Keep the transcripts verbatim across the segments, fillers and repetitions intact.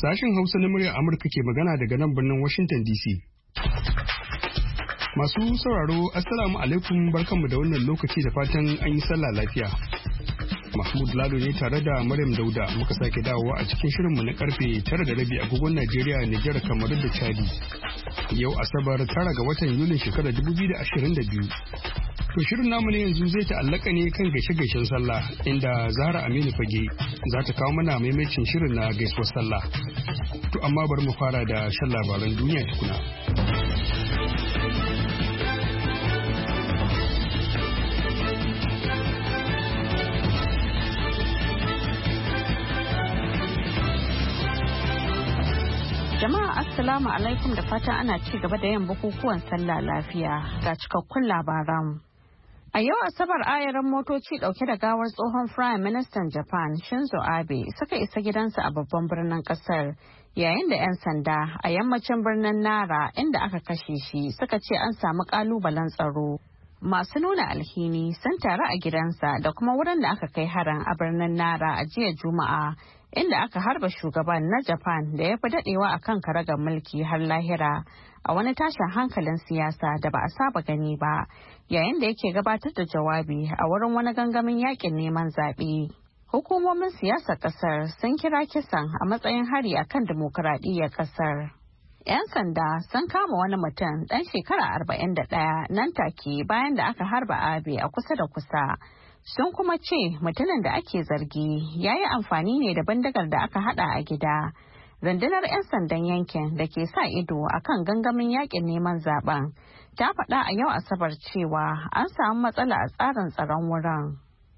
Sashen Hausa na muryar Amurka ke magana daga nan birnin Washington D C. Masu sauraro, Assalamu alaikum, barkanmu da wannan lokaci da fatan an yi sallah lafiya. Mahmud Lalo ne tare da Maryam Dauda muka sake dawowa a cikin shirinmu na karfe tara da rabi agogon Najeriya, Nijar, Kamaru da Chadi. Yau Asabar tara ga watan Yulin shekarar dubu biyu da ashirin da biyu. To shirin namu ne yanzu zai ta'allaka ne kan gaishe-gaishen sallah inda Zahra Aminu Fage za ta kawo mana maimacin shirin na gaisuwar sallah. To amma bari mu fara da shan labaran duniya tukuna. Jama'a Assalamu alaikum da fatan ana ci gaba da yin bukukuwan sallah lafiya ga cikakkun labaran. A yau Asabar ayaran motoci dauke da gawar tsohon Prime Minister Japan Shinzo Abe suka isa gidansa a babban birnin kasar yayin da 'yan sanda a yammacin birnin Nara inda aka kashe shi suka ce an samu kalubalen tsaro. Masu nuna alhini sun taru a gidansa da kuma wurin da aka kai harin a birnin Nara a jiya Juma'a inda aka harba shugaban na Japan da ya fi dadewa a kan karagar mulki har lahira a wani tashin hankalin siyasa da ba a saba gani ba yayin da yake gabatar da jawabi a wurin wani gangamin yakin neman zaɓe. Hukumomin siyasar ƙasar sun kira kisan a matsayin hari akan dimokuraɗiyyar ƙasar. 'Yan sanda sun kama wani mutum ɗan shekara arba'in da ɗaya nan take bayan da aka harba Abe a kusa da kusa. Sun kuma ce mutumin da ake zargi ya yi amfani ne da bindigar da aka hada a gida. Rundunar 'yan sandan yankin da ke sa ido a kan gangamin yakin neman zaben ta faɗa a yau Asabar cewa an samu matsala a tsarin tsaron wurin.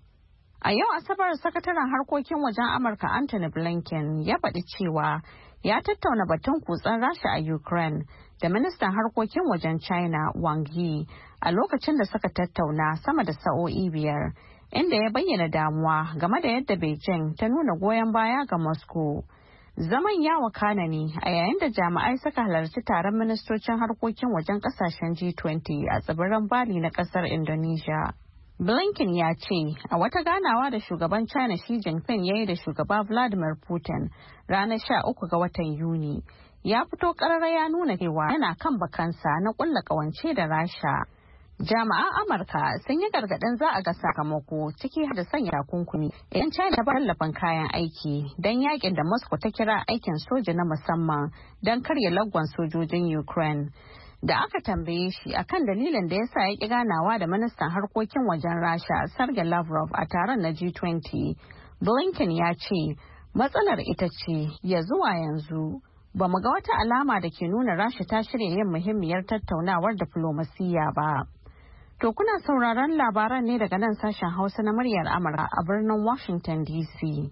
A yau Asabar sakataren harkokin wajen Amurka Anthony Blinken ya faɗi cewa ya tattauna batun kutsen Rasha a Ukraine da ministan harkokin wajen China Wang Yi a lokacin da suka tattauna sama da sa'o'i biyar. Inda ya bayyana damuwa game da yadda Beijing ta nuna goyon baya ga Moscow. Zaman ya wakana ne a yayin da jami'ai suka halarci taron ministocin harkokin wajen kasashen G twenty a tsibirin Bali na kasar Indonesia. Blinken ya ce a wata ganawa da shugaban China Xi Jinping ya yi da shugaba Vladimir Putin ranar sha uku ga watan Yuni. Ya fito ƙarara ya nuna cewa yana kan bakansa na ƙulla ƙawance da Rasha. Jami'an Amurka sun yi gargaɗin za a ga sakamako ciki da sanya takunkumi idan China ta tallafin kayan aiki don yakin da Moscow ta kira aikin soja na musamman don karya lagwan sojojin Ukraine. Da aka tambaye shi akan dalilin da ya sa ya ƙi ganawa da ministan harkokin wajen Rasha Sergei Lavrov a taron na G twenty, Blinken ya ce matsalar ita ce ya zuwa yanzu ba mu ga wata alama da ke nuna Rasha ta shirya yin muhimmiyar tattaunawar diflomasiyya ba. To kuna sauraron labaran ne daga nan sashen Hausa na muryar Amurka a birnin Washington D C.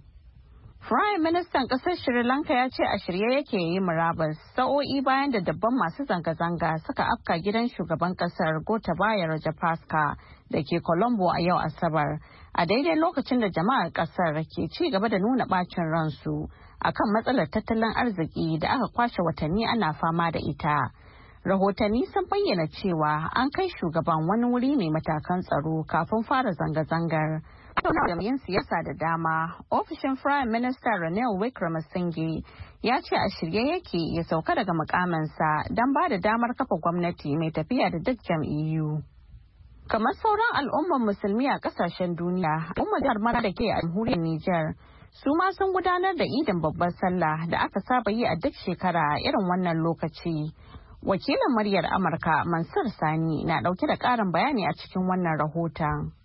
Prime Ministan ƙasar Sri Lanka ya ce a shirye yake yi murabus sa'o'i bayan da dabban masu zanga-zanga suka afka gidan shugaban ƙasar Gotabaya Rajapaksa da ke Colombo a yau Asabar, a daidai lokacin da jama'ar ƙasar ke ci gaba da nuna ɓacin ransu akan matsalar tattalin arziki da aka kwashe watanni ana fama da ita. Rahotanni sun bayyana cewa an kai shugaban wani wuri mai matakan tsaro kafin fara zanga-zangar. Jami'in siyasa da dama, ofishin Prime Minister Ranil Wickremesinghe ya ce a shirye yake ya sauka daga mukaminsa don ba da damar kafa gwamnati mai tafiya da duk jam'iyyu. Kamar sauran al'ummar musulmi a kasashen duniya, al'ummar jihar Mara da ke a jamhuriyar Nijar su ma sun gudanar da idin babbar sallah da aka saba yi a duk shekara a irin wannan lokaci. Wakilin muryar Amurka Mansur Sani na dauke da karin bayani a cikin wannan rahoton.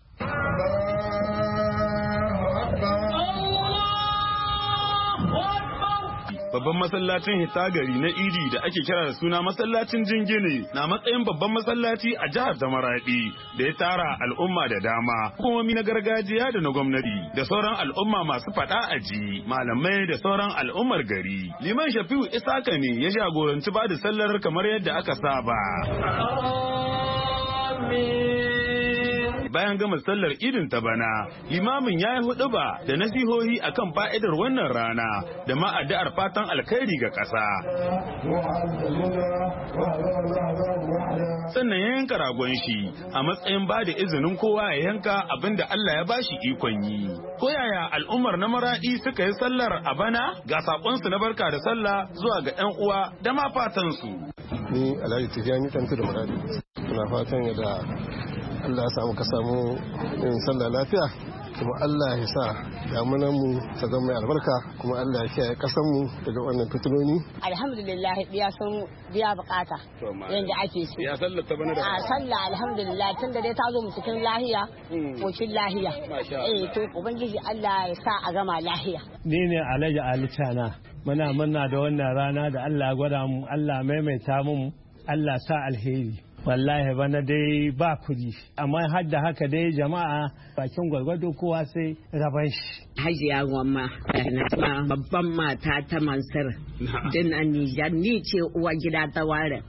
Babban masallacin Hitagari na Idi da ake kira da suna masallacin Jingine na matsayin babban masallaci a jihar ta Maradi da ya tara al'umma da dama, hukumomi na gargajiya da na gwamnati da sauran al'umma masu fada aji, malamai da sauran al'ummar gari. Liman Shafi'u Isaka ne ya jagoranci ba da sallar kamar yadda aka saba. Bayan gama sallar idin ta bana, limamin ya yi huɗuba da nasihohi akan fa'idar wannan rana da ma addu'ar fatan alkhairi ga ƙasa. sannan ya yanka ragon shi a matsayin ba da izinin kowa ya yanka abin da Allah ya bashi ikon yi. Ko yaya al'ummar na Maradi suka yi sallar a bana? Ga sakonsu na barka da sallah zuwa ga 'yan uwa da ma fatan su. Ni Alhaji Tijjani Tantu da Maradi. Muna fatan yadda Allah ya samu ka samu yin sallah lafiya, kuma Allah ya sa damunan mu ta zama mai albarka, kuma Allah ya kiyaye kasan mu daga wannan fitinoni. Alhamdulillah biya sun biya bukata yanda ake so. Ya sallar ta bana da a sallah alhamdulillah tunda dai ta zo mu cikin lahiya kocin lahiya. Eh to ubangiji Allah ya sa a gama lahiya. Ni ne Alhaji Ali Tana. Muna murna da wannan rana da Allah ya gwada mu, Allah maimaita mu, Allah sa alheri. Wallahi bana dai ba kudi, amma har da haka dai jama'a bakin gwargwado kowa sai raban shi. Hajiya Gwamma babban mata ta Mansur din a Nijar, ni ce uwa gida ta ware.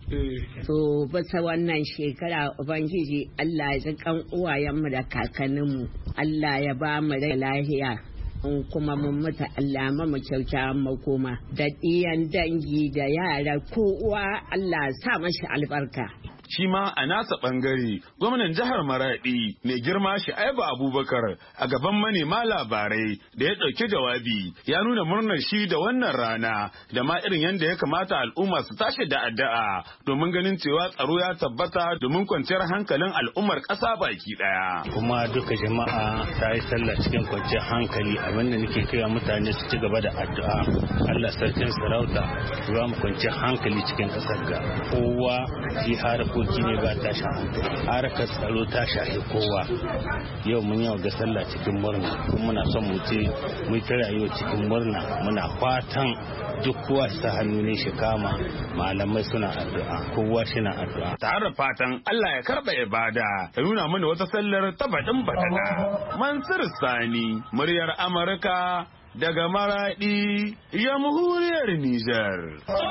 So bisa wannan shekara Ubangiji Allah ya ji kan uwayenmu da kakanninmu, Allah ya ba mu da lahiya. In kuma mun mutu Allah ma mu kyauta makoma da ɗiyan dangi da yara kowa Allah sa mashi albarka. Shi ma a nasa bangare gwamnan jihar Maradi mai girma Shu'aibu Abubakar a gaban manema labarai da ya ɗauki jawabi ya nuna murnar shi da wannan rana da ma irin yadda ya kamata al'umma su tashi da addu'a domin ganin cewa tsaro ya tabbata domin kwanciyar hankalin al'ummar ƙasa baki ɗaya. Kuma duka jama'a ta yi sallah cikin kwanciyar hankali, abin da nake kira mutane su ci gaba da addu'a. Allah sarkin sarauta ya mu kwanciyar hankali cikin ƙasar ga kowa shi har harkoki ne ba ta shafi harkar tsaro ta shafi kowa. Yau mun yau ga sallah cikin murna, kuma muna son mu ce mu ta rayuwa cikin murna, muna fatan duk kowa ta hannu ne shi kama, malamai suna addu'a, kowa shi na addu'a. Tare da fatan Allah ya karba ibada ya nuna mana wata sallar ta baɗin baɗaɗa. Mansur Sani, muryar Amurka daga Maradi, Jamhuriyar Nijar.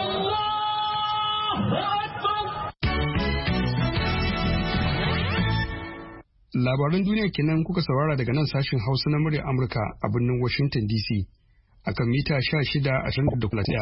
Labaran duniya kenan kuka saurara daga nan sashen Hausa na muryar Amurka a birnin Washington D C akan mita sha shida ashirin da ɗaya.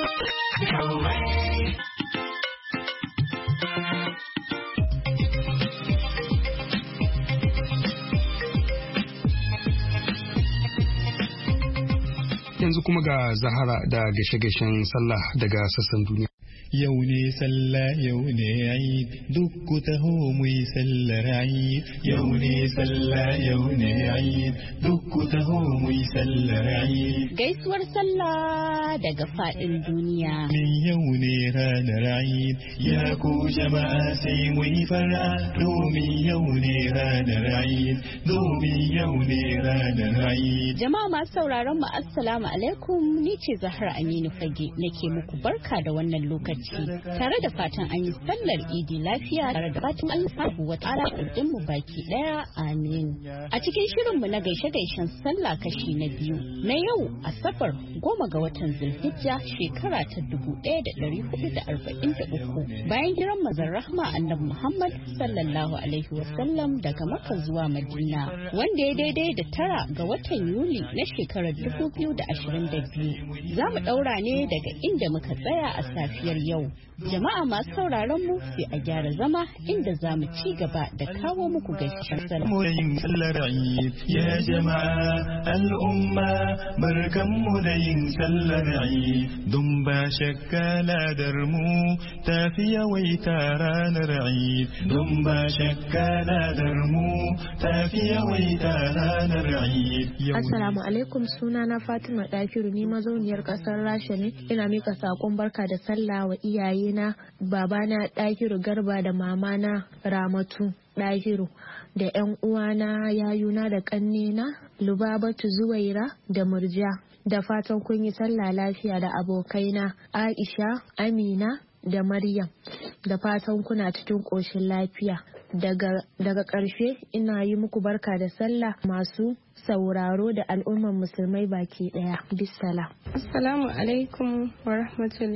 Yanzu kuma ga Zahara da gashe-gashen sallah daga sassan duniya. Yau ne sallah yau ne Eid, duk ku taho mu yi sallar Eid. Yau ne sallah yau ne Eid, duk ku taho mu yi sallar Eid. Gaisuwar sallah daga faɗin duniya. Min yau ne ranar Eid, ya ku jama'a sai mu yi fara. Domin yau ne ranar Eid, domin yau ne ranar Eid. Jama'a masu sauraron mu assalamu alaikum, ni ce Zahra Aminu Fage nake muku barka da wannan lokaci. Tare da fatan an yi sallar idi lafiya, tare da fatan Allah sabu wa ta'ala ɗin mu baki ɗaya, amin. A cikin shirin mu na gaishe-gaishen sallah kashi na biyu na yau Asabar goma ga watan Zulhijja shekara ta dubu ɗaya da ɗari hudu da arba'in da uku bayan jiran mazan rahma annabi Muhammad sallallahu alaihi wa sallam daga Makka zuwa Madina, wanda ya daidai da tara ga watan Yuli na shekarar dubu biyu da ashirin da biyu. Za mu ɗaura ne daga inda muka tsaya a safiyar yau. Jama'a masu sauraron mu sai a gyara zama inda za mu ci gaba da kawo muku gaishen sallar Eid. Ya jama'a al'umma barkanmu da yin sallar Eid, don ba shakka ladar mu tafi yawaita ranar Eid, don ba shakka ladar mu tafi yawaita ranar Eid. Assalamu alaikum, sunana Fatima Dakiru, ni mazauniyar kasar Rasha ne. Ina mika sakon barka da sallah wa iyayena, babana Dakiru Garba da mamana Ramatu Dakiru, da yan uwana yayuna da kannena Lubabatu Zuwaira da Murja. Da fatan kun yi sallah lafiya da abokaina Aisha, Amina da Maryam. Da fatan kuna cikin ƙoshin lafiya. Daga daga ƙarshe ina yi muku barka da sallah masu sauraro da al'ummar musulmai baki ɗaya. Bisala. Assalamu alaikum wa rahmatullah.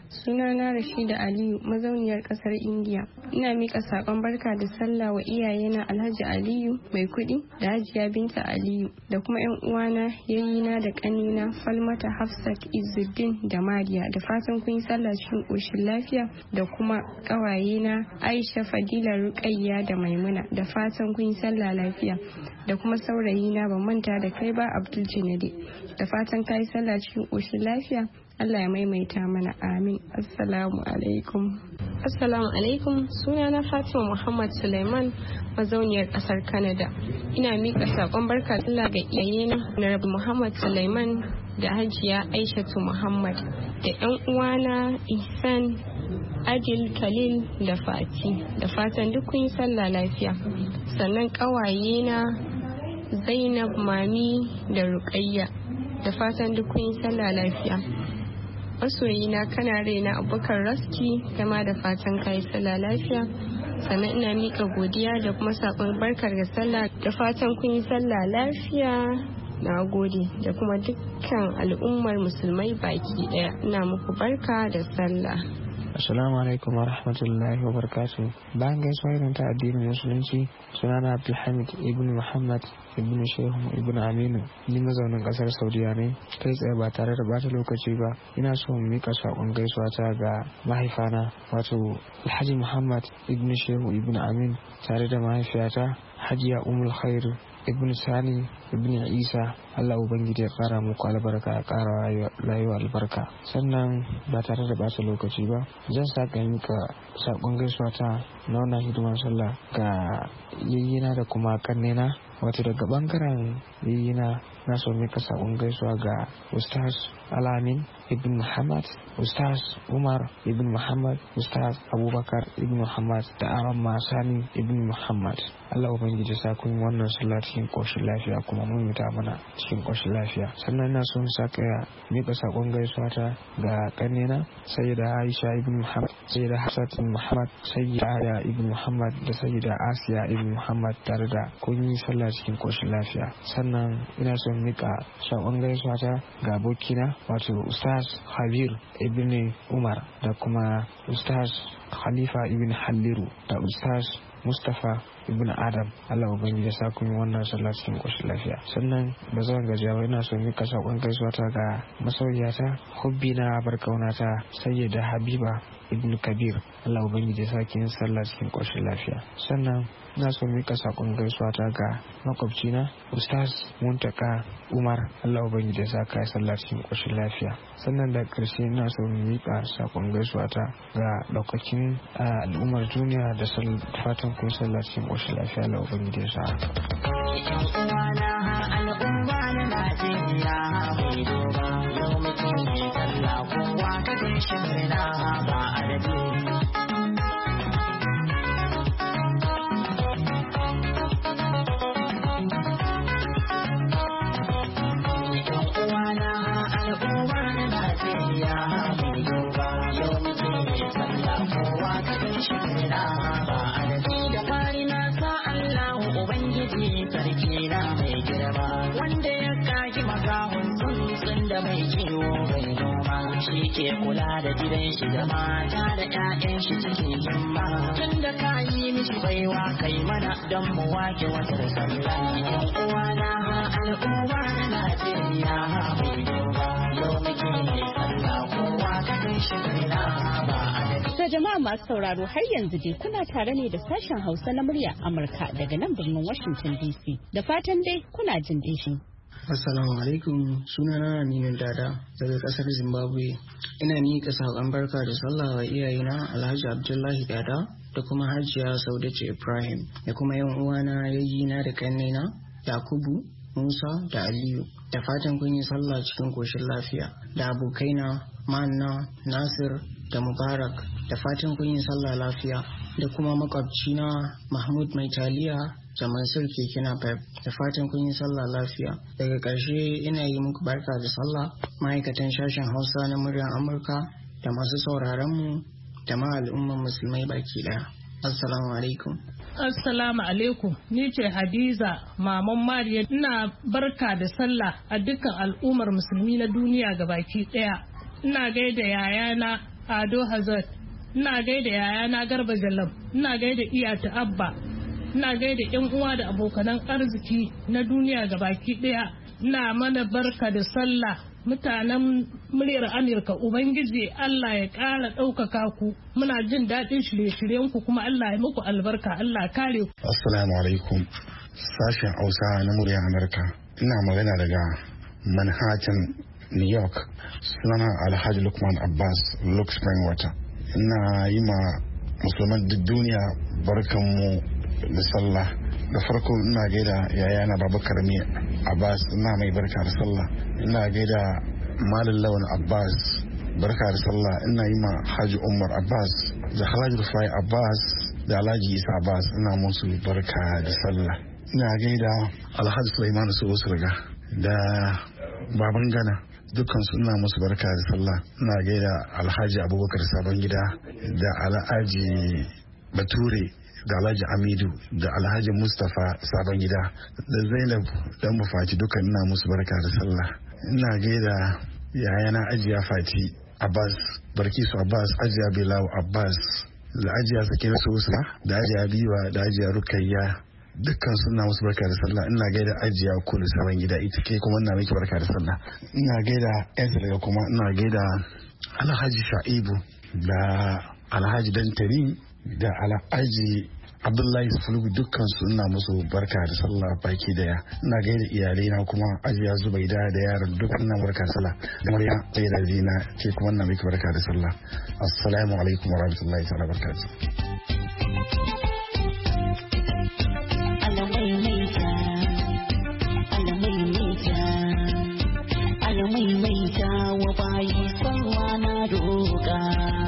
Sunana Rashida Aliyu, mazauniyar kasar India. Ina mika sakon barka da sallah wa iyayena Alhaji Aliyu mai kuɗi da Hajiya Binta Aliyu da kuma yan uwana yayyina da kanina Falmata, Hafsat, Izzuddin da Mariya, da fatan kun yi sallah cikin koshin lafiya, da kuma ƙawayena Aisha, Fadila, Ruqayya da Maimuna, da fatan kun yi sallah lafiya, da kuma saurayina ban manta da kai ba Abdul Jinadi, da fatan kai sallah cikin koshin lafiya. Allah ya maimaita mana, amin. Assalamu alaikum. Assalamu alaikum. Sunana Fatima Muhammad Suleiman, mazauniyar kasar Canada. Ina mika sakon barka Allah ga iyayena Rabi Muhammad Suleiman da Hajiya Aishatu Muhammad, da yan uwana Ihsan, Adil, Khalil da Fati, da fatan duk kun yi sallah lafiya. Sannan kawayena Zainab, Mami da Ruqayya, da fatan duk kun yi sallah lafiya. Masoyina kana raina Abubakar Raski, kama da fatan kai sallah lafiya. Sannan ina mika godiya da kuma sakon barkar da sallah, da fatan kun yi sallah lafiya. Na gode, da kuma dukkan al'ummar musulmai baki daya ina muku barka da sallah. Assalamu alaikum wa rahmatullahi wa barakatuh. Bayan gaisuwa irin ta addinin musulunci, sunana Abdulhamid ibn Muhammad ibn Shehu ibn Aminu, ni mazaunin kasar Saudiya ne. Kai tsaye ba tare da bata lokaci ba, ina so mu mika sakon gaisuwa ta ga mahaifana, wato Alhaji Muhammad ibn Shehu ibn Amin, tare da mahaifiyata Hajiya Ummul Khair ibn Sani ibn Isa. Allah ubangiji ya kara muku albarka, ya kara rayuwa albarka. Sannan ba tare da bata lokaci ba, zan saka mika sakon gaisuwa ta na wannan hidimar sallah ga yayyina da kuma kannena. Wato daga bangaren yayyina na so mika sakon gaisuwa ga Ustaz Alamin ibn Muhammad, Ustaz Umar ibn Muhammad, Ustaz Abubakar ibn Muhammad da Aramma Sani ibn Muhammad. Allah ubangiji sa kun wannan sallah cikin koshin lafiya, kuma mun muta mana cikin koshin lafiya. Sannan ina son saka ya mika sakon gaisuwa ta ga kannena Sayyida Aisha ibn Muhammad, Sayyida Hafsat ibn Muhammad, Sayyida Aya ibn Muhammad da Sayyida Asiya ibn Muhammad, tare da kun yi sallah cikin koshin lafiya. Sannan ina son mika sakon gaisuwa ta ga abokina wato Ustaz Habir ibn Umar da kuma Ustaz Khalifa ibn Halliru da Ustaz Mustapha ibn Adam. Allah ubangiji ya sa kun yi wannan sallah cikin koshin lafiya. Sannan ba zan gajiya ba, ina so mika sakon gaisuwa ta ga masoyiyata, hubbina, barkaunata Sayyida Habiba ibn Kabir. Allah ubangiji ya sa kin sallah cikin koshin lafiya. Sannan ina so mika sakon gaisuwa ta ga makwabcina Ustaz Muntaka Umar. Allah ubangiji ya sa kai sallah cikin koshin lafiya. Sannan da karshe ina so mika sakon gaisuwa ta ga daukakin al'ummar duniya da fatan kun sallah cikin koshin lafiya. Allah ubangiji ya sa. Al'umma na Najeriya mai doba, yau mutum ne sallah kowa ka gaishe na ba adadi. Da fari na sa Allahu Ubangiji sarki na mai girma, wanda ya kaki makahun tsuntsun da mai ciwo bai noma, shi ke kula da gidan shi da mata da ƴaƴan shi cikin himma. Tun da ka yi mishi baiwa kai mana don mu wake wata sallah. Yan uwa na al'umma na Najeriya mai girma, yau muke mai sallah kowa ka gaishe na ba adadi. To jama'a masu sauraro, har yanzu dai kuna tare ne da sashen Hausa na murya Amurka daga nan birnin Washington D C. Da fatan dai kuna jin dashi. Assalamu alaikum, sunana Aminu Dada daga kasar Zimbabwe. Ina miƙa saƙon barka da sallah wa iyayena Alhaji Abdullahi Dada da kuma Hajiya Saudace Ibrahim, da kuma yan uwana yayyina da kannena Yakubu, Musa da Aliyu. Da fatan kun yi sallah cikin koshin lafiya. Da abokaina Manna, Nasir da Mubarak, da fatan kun yi sallah lafiya. Da kuma makwabcina Mahmud Mai Taliya da Mansur Keke Napep, da fatan kun yi sallah lafiya. Daga ƙarshe ina yi muku barka da sallah ma'aikatan sashen Hausa na muryar Amurka da masu sauraron mu da ma al'ummar musulmai baki daya. Assalamu alaikum. Assalamu alaikum, ni ce Hadiza Maman Mariya. Ina barka da sallah a dukkan al'ummar musulmi na duniya gabaki daya. Ina gaida yayana Ado Hazard, ina gaida yayana Garba Jallam, ina gaida iyata Abba, ina gaida yan uwa da abokanan arziki na duniya gabaki daya. Ina mana barka da sallah mutanen muryar Amurka. Ubangiji Allah ya ƙara ɗaukaka ku, muna jin daɗin shirye-shiryen ku kuma Allah ya muku albarka, Allah kare ku. Assalamu alaikum, sashen Hausa na muryar Amurka. Ina magana daga Manhattan, New York. Sunana Alhaji Lukman Abbas, Luke Springwater. Ina yi ma musulman duk duniya barkanmu da sallah. Da farko ina gaida yayana Babakar Mi Abbas, ina mai barka da sallah. Ina gaida Malam Lawan Abbas, barka da sallah. Ina yi ma Haji Umar Abbas da Alhaji Rufai Abbas da Alhaji Isa Abbas, ina musu barka da sallah. Ina gaida Alhaji Sulaiman Sosurga da Baban Gana, dukkan su ina musu barka da sallah. Ina gaida Alhaji Abubakar Sabon Gida da Alhaji Bature da Alhaji Amidu da Alhaji Mustapha Sabon Gida da Zainab dan Mufati, dukkan ina musu barka da sallah. Ina gaida yayana Ajiya Fati Abbas, Barkisu Abbas, Ajiya Bilaw Abbas da Ajiya Sakina Sosa da Ajiya Biwa da Ajiya Rukayya, dukkan suna musu barka da sallah. Ina gaida Ajiya Kulu Sabon Gida, ita ke kuma ina miki barka da sallah. Ina gaida Ezra, kuma ina gaida Alhaji Sha'ibu da Alhaji Dantari da Alhaji Abdullahi Sulugu, dukkan su ina musu barka da sallah baki daya. Ina gaida iyalai na kuma Ajiya Zubaida da yaran, duk ina barka da sallah. Da Maryam sai da Dina, ke kuma ina miki barka da sallah. Assalamu alaikum wa rahmatullahi ta'ala barakatuh. Wa bayi sallah na roƙa.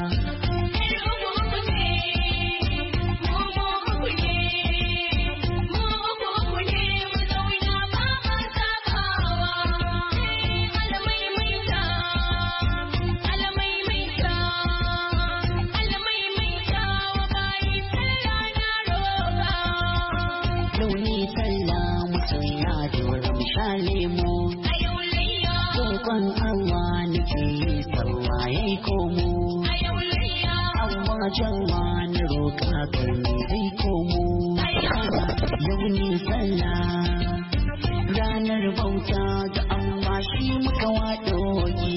Jawan roƙa kan zai komo, yau ne sallah ranar bauta ga Allah shi muka waɗoki.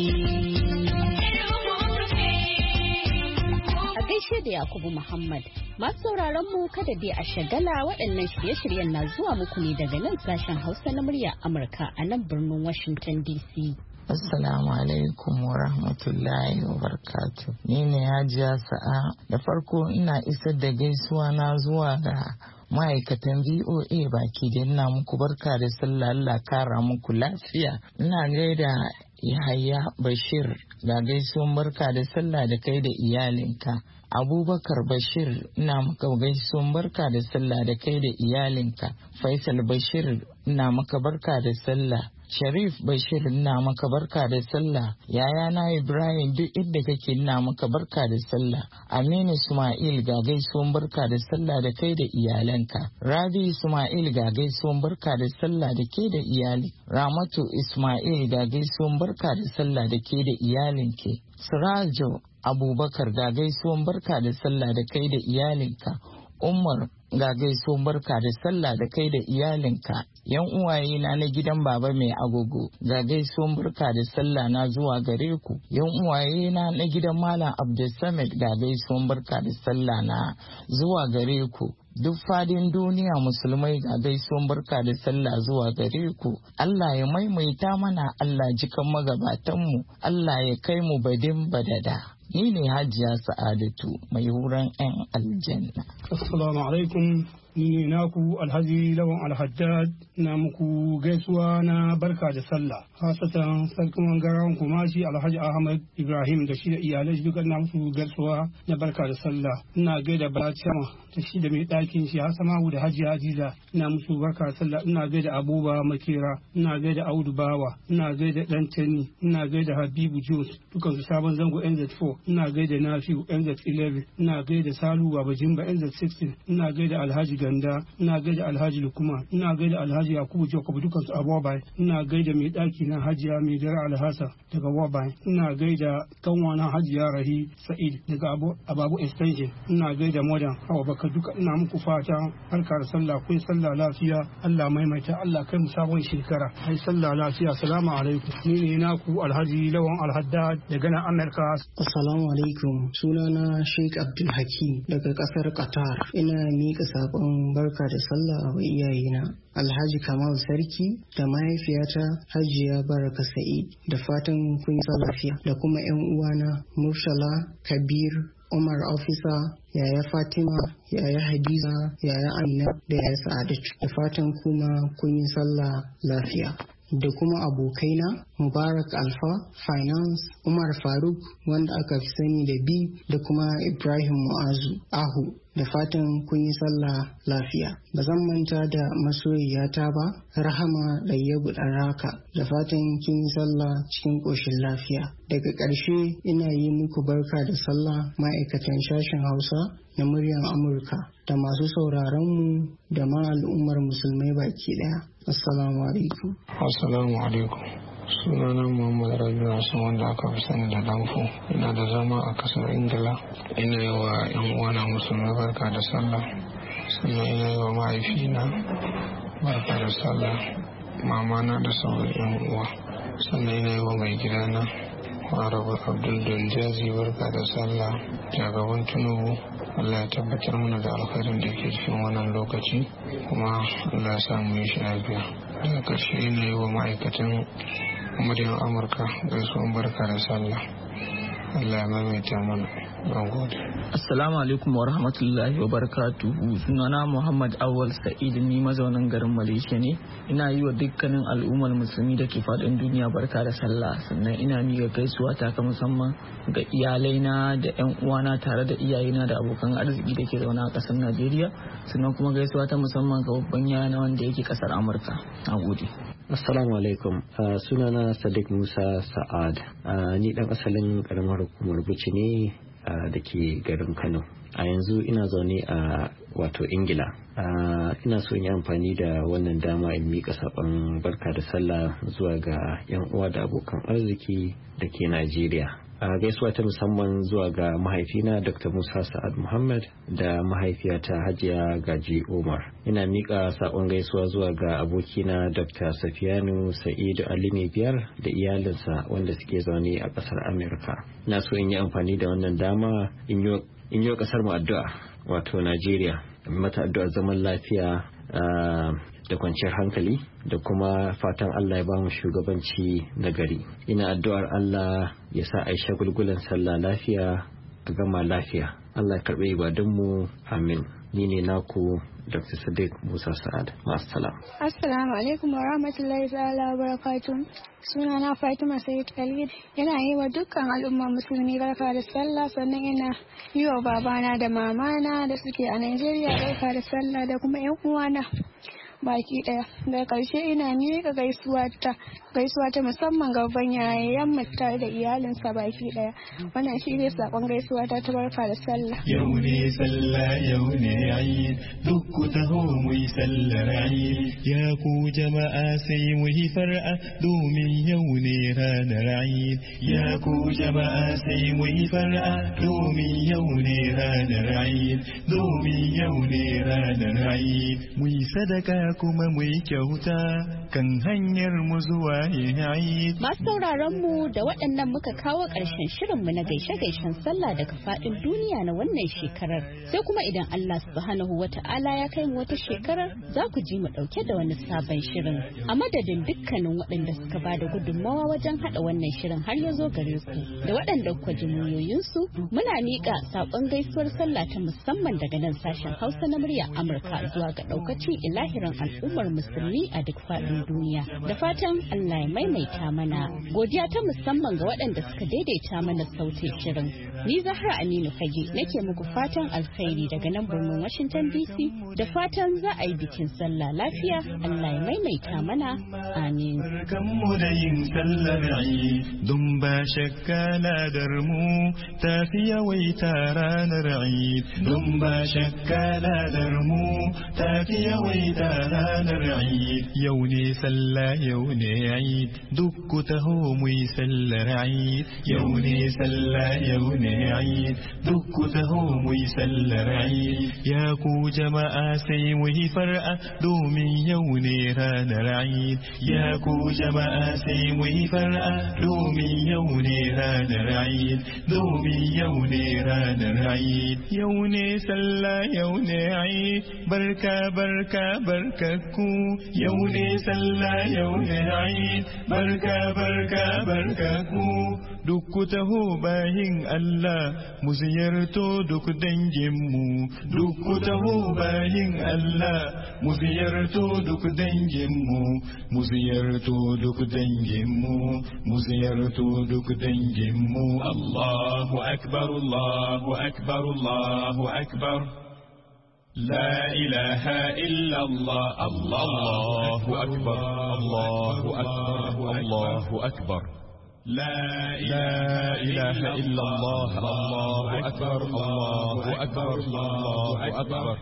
A gaishe da Yakubu Muhammad, masu sauraron mu kada dai a shagala, waɗannan shirye-shiryen na zuwa muku ne daga nan sashen Hausa na murya Amurka a nan birnin Washington D C. Assalamu alaikum wa rahmatullahi wa barakatuh. Ni ne Hajiya Sa'a. Da farko ina isar da gaisuwa na zuwa ga ma'aikatan V O A baki da ina muku barka da sallah, Allah kara muku lafiya. Ina gaida Yahaya Bashir, ga gaisuwan barka da sallah da kai da iyalinka. Abubakar Bashir, ina maka gaisuwan barka da sallah da kai da iyalinka. Faisal Bashir, ina maka barka da sallah. Sharif Bashir, ina maka barka da sallah. Yayana Ibrahim, duk inda kake ina maka barka da sallah. Aminu Ismail, ga gaisuwan barka da sallah da kai da iyalanka. Rabi Ismail, ga gaisuwan barka da sallah da ke da iyali. Ramatu Ismail, ga gaisuwan barka da sallah da ke da iyalinke. Sirajo Abubakar, ga gaisuwan barka da sallah da kai da iyalinka. Umar, ga gaisuwan barka da sallah da kai da iyalinka. Yan uwaye na na gidan baba mai agogo, ga gaisuwan barka da sallah na zuwa gare ku. Yan uwaye na na gidan Malam Abdulsamid, ga gaisuwan barka da sallah na zuwa gare ku. Duk fadin duniya musulmai, ga gaisuwan barka da sallah zuwa gare ku. Allah ya maimaita mana, Allah jikan magabatanmu, Allah ya kai mu badin badada. Ni ne Hajiya Sa'adatu, mai wurin 'yan aljanna. Assalamu alaikum. Ni ne naku Alhaji Lawan Alhaddad, na muku gaisuwa na barka da sallah. Hasatan sarkin wangarawan kumashi Alhaji Ahmad Ibrahim da shi da iyalai duka na musu gaisuwa na barka da sallah. Ina gaida Balacama da shi da mai ɗakin shi Hasamahu da Hajiya Aziza, ina musu barka da sallah. Ina gaida Abuba Makera, ina gaida Audu Bawa, ina gaida Dantani, ina gaida Habibu Jones, dukan su sabon zango N Z four, ina gaida Nafiu N Z eleven, ina gaida Salu Babajimba N Z sixteen, ina gaida Alhaji Ganda, ina gaida Alhaji Lukuma, ina gaida Alhaji Yakubu Jacob dukansu a Wabai, ina gaida mai ɗaki na Hajiya Mai Dare Alhassa daga Wabai, ina gaida kanwana Hajiya Rahi Sa'id daga Ababu Extension, ina gaida Modan Hawa Baka duka ina muku fata harkar sallah kun sallah lafiya, Allah maimaita, Allah kai mu sabon shekara. Ai sallah lafiya. Assalamu alaikum. Ni ne naku Alhaji Lawan Alhaddad daga nan Amerika. Assalamu alaikum. Sunana Sheikh Abdul Hakim daga kasar Qatar. Ina miƙa sakon barka da sallah wa iyayena Alhaji Kamal Sarki da mahaifiyata Hajiya Baraka Sa'id da fatan kun yi lafiya, da kuma 'yan uwana Murshala, Kabir, Umar Ofisa, yaya Fatima, yaya Hadiza, yaya Amina da yaya Sa'adatu. Da fatan kuma kun yi sallah lafiya. Da kuma abokaina Mubarak Alfa Finance, Umar Faruk wanda aka fi sani da B, da kuma Ibrahim Mu'azu Ahu. Da fatan kun yi sallah lafiya. Ba zan manta da masoyiyata ba, Rahama Ɗayyabu Ɗaraka. Da fatan kin yi sallah cikin ƙoshin lafiya. Daga ƙarshe ina yi muku barka da sallah ma'aikatan sashen Hausa na muryar Amurka da masu sauraronmu da ma al'ummar musulmai baki ɗaya. Assalamu alaikum. Assalamu alaikum. Sunana Muhammad Rabiu Hassan wanda aka fi sani da Danfo. Ina da zama a kasar Ingila. Ina yi wa 'yan uwana musulmai barka da sallah. Sannan ina yi wa mahaifina barka da sallah, mamana da sauran 'yan uwa. Sannan ina yi wa mai gidana Arabu Abdul Donjazi barka da sallah. Jagaban Tinubu, Allah ya tabbatar mana da alkhairin da ke cikin wannan lokaci, kuma Allah ya sa mu yi shi lafiya. Daga ƙarshe ina yi wa ma'aikatan muryar Amurka gaisuwan barka da sallah. Allah ya maimaita mana. Don gode. Assalamu alaikum wa rahmatullahi wa barakatuhu. Sunana Muhammad Awal Sa'id, ni mazaunin garin Malaysia ne. Ina yi wa dukkanin al'ummar musulmi da ke faɗin duniya barka da sallah. Sannan ina miƙa gaisuwa ta ka musamman ga iyalaina da 'yan uwana tare da iyayena da abokan arziki da ke zaune a ƙasar Najeriya. Sannan kuma gaisuwa ta musamman ga babban yana wanda yake ƙasar Amurka. Na gode. Assalamu alaikum. Uh, sunana Sadiq Musa Sa'ad. Uh, ni dan asalin karamar hukumar Buci ne uh, da ke garin Kano. A yanzu ina zaune a wato Ingila. Uh, ina so yi amfani da wannan dama in miƙa saƙon barka da sallah zuwa ga 'yan uwa da abokan arziki da ke Najeriya. A gaisuwa ta musamman zuwa ga mahaifina Doctor Musa Sa'ad Muhammad da mahaifiyata Hajiya Gaji Umar. Ina miƙa saƙon gaisuwa zuwa ga abokina Doctor Safiyanu Sa'idu Ali biyar da iyalinsa wanda suke zaune a ƙasar Amurka. Na so in yi amfani da wannan dama in yi wa ƙasar mu addu'a, wato Najeriya, mata addu'ar zaman lafiya da kwanciyar hankali da kuma fatan Allah ya ba mu shugabanci na gari. Ina addu'ar Allah ya sa Aisha gulgulan sallah lafiya a gama lafiya. Allah ya karɓi ibadunmu, amin. Ni ne naku Doctor Sadiq Musa Sa'ad. Ma'assalam. Assalamu alaikum wa rahmatullahi ta'ala wa barakatuh. Suna na Fatima Sayyid Khalid. Yana yi wa dukkan al'umma musulmi barka da sallah, sannan yana yi wa babana da mamana da suke a Najeriya barka da sallah da kuma 'yan uwana baki daya. Daga karshe ina miƙa gaisuwa ta gaisuwa ta musamman ga babban yayan mutar da iyalinsa baki daya. Wannan shi ne sakon gaisuwa ta ta barka da sallah. Yau ne sallah, yau ne Eid, duk ku taho mu yi sallar Eid. Ya ku jama'a sai mu yi far'a domin yau ne ranar Eid. Ya ku jama'a sai mu yi far'a domin yau ne ranar Eid. Domin yau ne ranar Eid. Mu yi sadaka kuma mu yi kyauta kan hanyar mu zuwa Eid. Masu sauraron mu da waɗannan muka kawo ƙarshen shirin mu na gaishe-gaishen sallah daga faɗin duniya na wannan shekarar. Sai kuma idan Allah subhanahu wata'ala ya kai mu wata shekarar, za ku ji mu ɗauke da wani sabon shirin. A madadin dukkanin waɗanda suka ba da gudunmawa wajen haɗa wannan shirin har ya zo gare ku da waɗanda kuka ji muryoyinsu, muna miƙa saƙon gaisuwar sallah ta musamman daga nan sashen Hausa na murya Amurka zuwa ga ɗaukacin ilahirin al'ummar musulmi a duk faɗin duniya. Da fatan Allah ya maimaita mana. Godiya ta musamman ga waɗanda suka daidaita mana sautin shirin. Ni Zahra Aminu Fage nake muku fatan alkhairi daga nan birnin Washington D C. Da fatan za a yi bikin sallah lafiya. Allah ya maimaita mana. Amin. Barkanmu da yin sallar Eid, don ba shakka ladar mu ta fi yawaita ranar Eid, don ba shakka ladar mu ta fi yawaita ranar Eid. Yau ne sallah yau ne Eid, duk ku taho mu yi sallar Eid. Yau ne sallah yau ne Eid, duk ku taho mu yi sallar Eid. Ya ku jama'a sai mu yi far'a domin yau ne ranar Eid. Ya ku jama'a sai mu yi far'a domin yau ne ranar Eid, domin yau ne ranar Eid. Yau ne sallah yau ne Eid, barka barka barka ku. Yau ne sallah yau ne Eid, barka barka barka ku. Duk ku taho bayin Allah mu ziyarto duk danginmu. Duk ku taho bayin Allah mu ziyarto duk danginmu. Mu ziyarto duk danginmu. Mu ziyarto duk danginmu. Allahu akbar, Allahu akbar, Allahu akbar. لا إله إلا الله. الله أكبر، الله أكبر، الله أكبر. لا إله إلا الله. الله أكبر، الله أكبر، الله أكبر.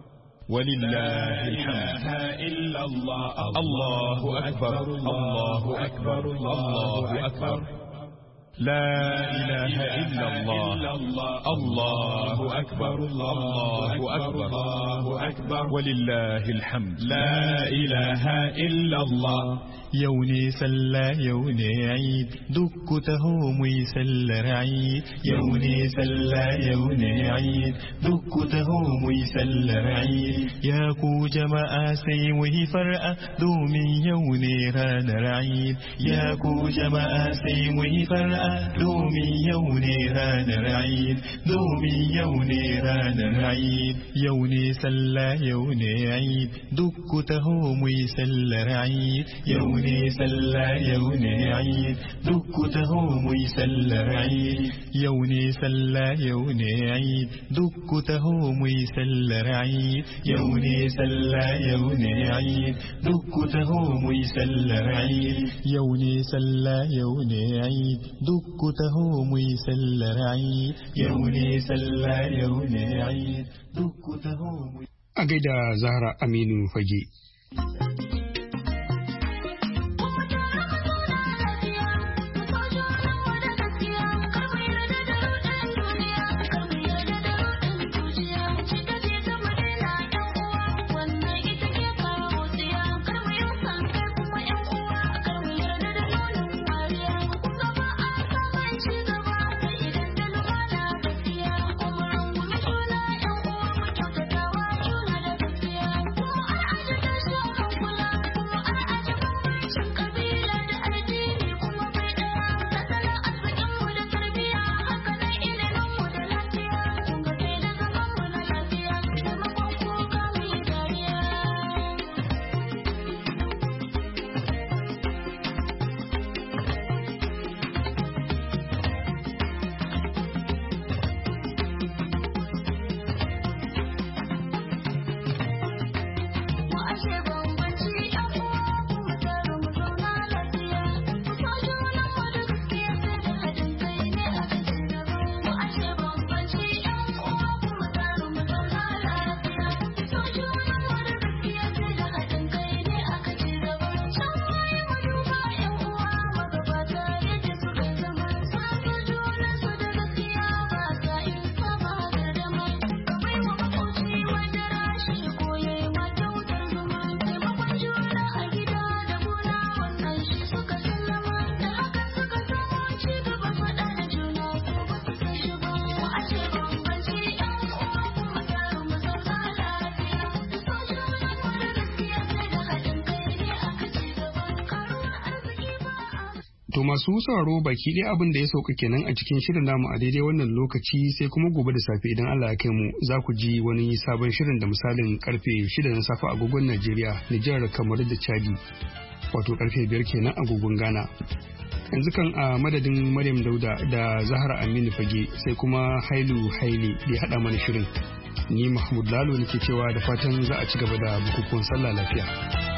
ولله الحمد. إلا الله. الله أكبر، الله أكبر، الله أكبر. لا إله إلا الله. الله أكبر، الله أكبر، الله أكبر. ولله الحمد. لا إله إلا الله. يوني سلا يوني عيد، دك تهوم يسل رعيد. يوني سلا يوني عيد، دك تهوم يسل رعيد. يا كو جماعة سيوه فرأة دومي يوني ران رعيد. يا كو جماعة سيوه فرأة دومي يوني ران رعيد. دومي يوني ران رعيد. يوني سلا يوني عيد، دك تهوم يسل رعيد. يوني سلا يوني عيد، دك تهوم يسل رعيد. يوني سلا يوني عيد، دك تهوم يسل رعيد. يوني سلا يوني عيد، دك تهوم يسل رعيد. يوني سلا يوني عيد، دك تهوم يسل رعيد. يوني سلا يوني عيد، دك تهوم. A gaida Zahra Aminu Fage. To masu sauraro baki ɗaya abin da ya sauka kenan a cikin shirin namu a daidai wannan lokaci sai kuma gobe da safe idan Allah ya kai mu za ku ji wani sabon shirin da misalin karfe shida na safe agogon Najeriya, Nijar, Kamaru da Chadi. Wato karfe biyar kenan agogon Ghana. Yanzu kan a madadin Maryam Dauda da Zahra Aminu Fage sai kuma Hailu Haile da ya haɗa mana shirin. Ni Mahmud Lalo nake cewa da fatan za a ci gaba da bukukuwan sallah lafiya.